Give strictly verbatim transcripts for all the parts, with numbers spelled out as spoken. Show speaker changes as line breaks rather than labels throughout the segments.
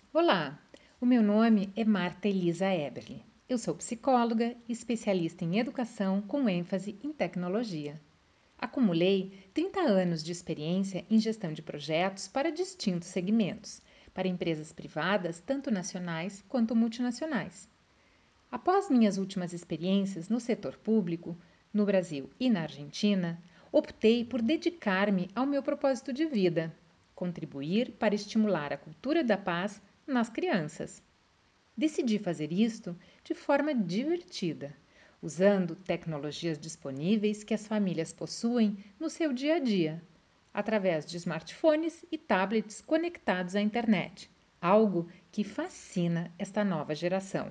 Olá, o meu nome é Marta Elisa Eberle. Eu sou psicóloga e especialista em educação com ênfase em tecnologia. Acumulei trinta anos de experiência em gestão de projetos para distintos segmentos, para empresas privadas, tanto nacionais quanto multinacionais. Após minhas últimas experiências no setor público, no Brasil e na Argentina, optei por dedicar-me ao meu propósito de vida: contribuir para estimular a cultura da paz nas crianças. Decidi fazer isto de forma divertida, usando tecnologias disponíveis que as famílias possuem no seu dia a dia, através de smartphones e tablets conectados à internet, algo que fascina esta nova geração.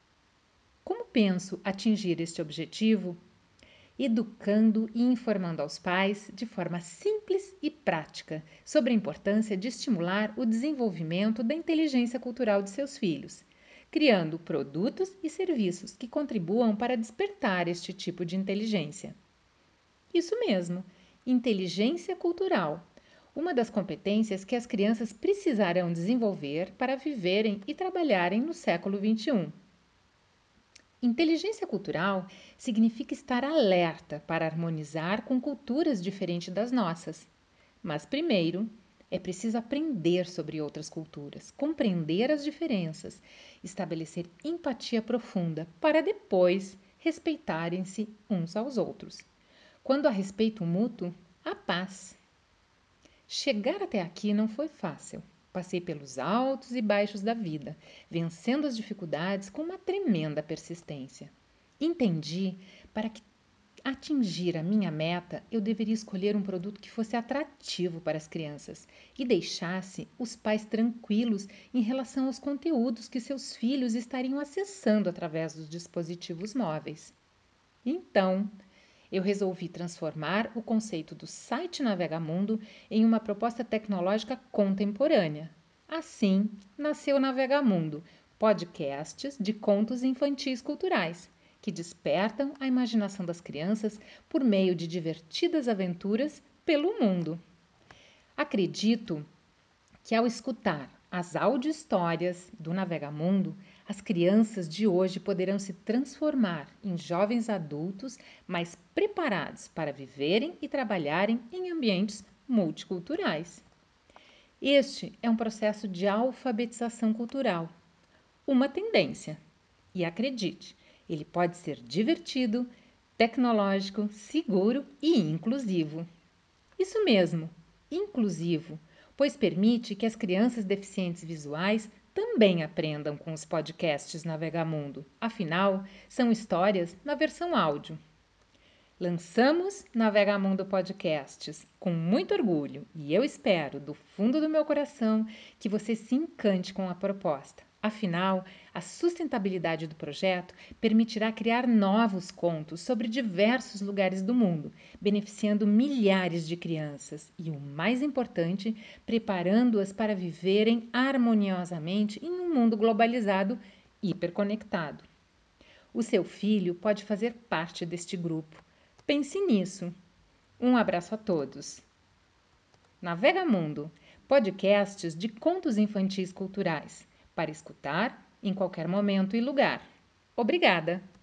Como penso atingir este objetivo? Educando e informando aos pais de forma simples e prática sobre a importância de estimular o desenvolvimento da inteligência cultural de seus filhos, criando produtos e serviços que contribuam para despertar este tipo de inteligência. Isso mesmo, inteligência cultural, uma das competências que as crianças precisarão desenvolver para viverem e trabalharem no século vinte e um. Inteligência cultural significa estar alerta para harmonizar com culturas diferentes das nossas. Mas primeiro, é preciso aprender sobre outras culturas, compreender as diferenças, estabelecer empatia profunda para depois respeitarem-se uns aos outros. Quando há respeito mútuo, há paz. Chegar até aqui não foi fácil. Passei pelos altos e baixos da vida, vencendo as dificuldades com uma tremenda persistência. Entendi para que atingir a minha meta, eu deveria escolher um produto que fosse atrativo para as crianças e deixasse os pais tranquilos em relação aos conteúdos que seus filhos estariam acessando através dos dispositivos móveis. Então, eu resolvi transformar o conceito do site Navegamundo em uma proposta tecnológica contemporânea. Assim, nasceu Navegamundo, podcasts de contos infantis culturais, que despertam a imaginação das crianças por meio de divertidas aventuras pelo mundo. Acredito que ao escutar as audio-histórias do Navegamundo, as crianças de hoje poderão se transformar em jovens adultos mais preparados para viverem e trabalharem em ambientes multiculturais. Este é um processo de alfabetização cultural, uma tendência. E acredite, ele pode ser divertido, tecnológico, seguro e inclusivo. Isso mesmo, inclusivo, pois permite que as crianças deficientes visuais também aprendam com os podcasts Navegamundo. Afinal, são histórias na versão áudio. Lançamos Navegamundo Podcasts com muito orgulho e eu espero, do fundo do meu coração, que você se encante com a proposta. Afinal, a sustentabilidade do projeto permitirá criar novos contos sobre diversos lugares do mundo, beneficiando milhares de crianças e, o mais importante, preparando-as para viverem harmoniosamente em um mundo globalizado e hiperconectado. O seu filho pode fazer parte deste grupo. Pense nisso. Um abraço a todos. Navegamundo, podcasts de contos infantis culturais, para escutar em qualquer momento e lugar. Obrigada!